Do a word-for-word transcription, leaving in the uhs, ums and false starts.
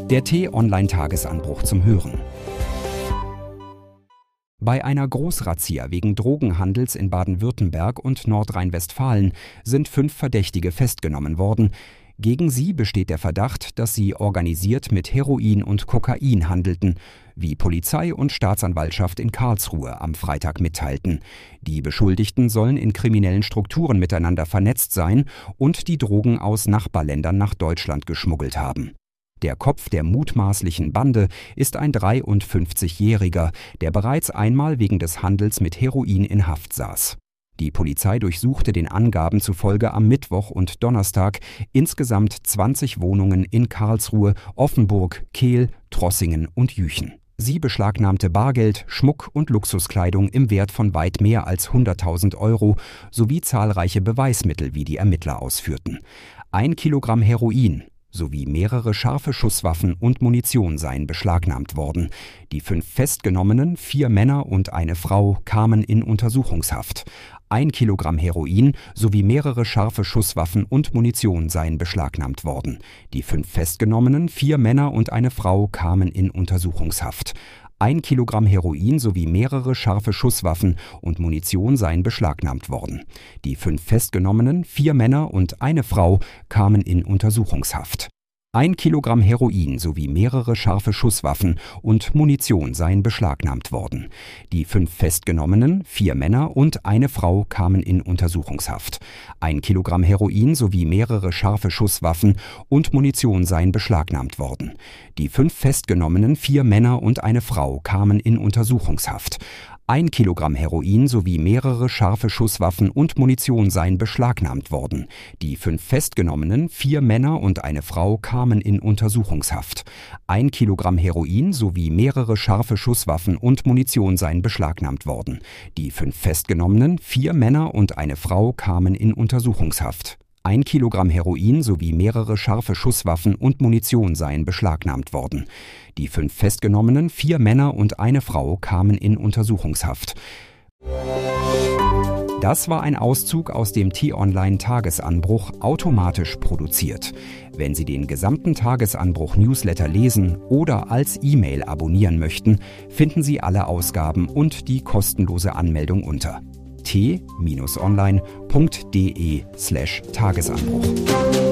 Der T-Online-Tagesanbruch zum Hören. Bei einer Großrazzia wegen Drogenhandels in Baden-Württemberg und Nordrhein-Westfalen sind fünf Verdächtige festgenommen worden. Gegen sie besteht der Verdacht, dass sie organisiert mit Heroin und Kokain handelten, wie Polizei und Staatsanwaltschaft in Karlsruhe am Freitag mitteilten. Die Beschuldigten sollen in kriminellen Strukturen miteinander vernetzt sein und die Drogen aus Nachbarländern nach Deutschland geschmuggelt haben. Der Kopf der mutmaßlichen Bande ist ein dreiundfünfzigjähriger, der bereits einmal wegen des Handels mit Heroin in Haft saß. Die Polizei durchsuchte den Angaben zufolge am Mittwoch und Donnerstag insgesamt zwanzig Wohnungen in Karlsruhe, Offenburg, Kehl, Trossingen und Jüchen. Sie beschlagnahmte Bargeld, Schmuck und Luxuskleidung im Wert von weit mehr als hunderttausend Euro sowie zahlreiche Beweismittel, wie die Ermittler ausführten. Ein Kilogramm Heroin sowie mehrere scharfe Schusswaffen und Munition seien beschlagnahmt worden. Die fünf Festgenommenen, vier Männer und eine Frau, kamen in Untersuchungshaft. Ein Kilogramm Heroin sowie mehrere scharfe Schusswaffen und Munition seien beschlagnahmt worden. Die fünf Festgenommenen, vier Männer und eine Frau, kamen in Untersuchungshaft. Ein Kilogramm Heroin sowie mehrere scharfe Schusswaffen und Munition seien beschlagnahmt worden. Die fünf Festgenommenen, vier Männer und eine Frau, kamen in Untersuchungshaft. Ein Kilogramm Heroin sowie mehrere scharfe Schusswaffen und Munition seien beschlagnahmt worden. Die fünf Festgenommenen, vier Männer und eine Frau, kamen in Untersuchungshaft. Ein Kilogramm Heroin sowie mehrere scharfe Schusswaffen und Munition seien beschlagnahmt worden. Die fünf Festgenommenen, vier Männer und eine Frau, kamen in Untersuchungshaft. Ein Kilogramm Heroin sowie mehrere scharfe Schusswaffen und Munition seien beschlagnahmt worden. Die fünf Festgenommenen, vier Männer und eine Frau, kamen in Untersuchungshaft. Ein Kilogramm Heroin sowie mehrere scharfe Schusswaffen und Munition seien beschlagnahmt worden. Die fünf Festgenommenen, vier Männer und eine Frau, kamen in Untersuchungshaft. Ein Kilogramm Heroin sowie mehrere scharfe Schusswaffen und Munition seien beschlagnahmt worden. Die fünf Festgenommenen, vier Männer und eine Frau, kamen in Untersuchungshaft. Das war ein Auszug aus dem T-Online-Tagesanbruch, automatisch produziert. Wenn Sie den gesamten Tagesanbruch-Newsletter lesen oder als E-Mail abonnieren möchten, finden Sie alle Ausgaben und die kostenlose Anmeldung unter t-online punkt de slash Tagesanbruch.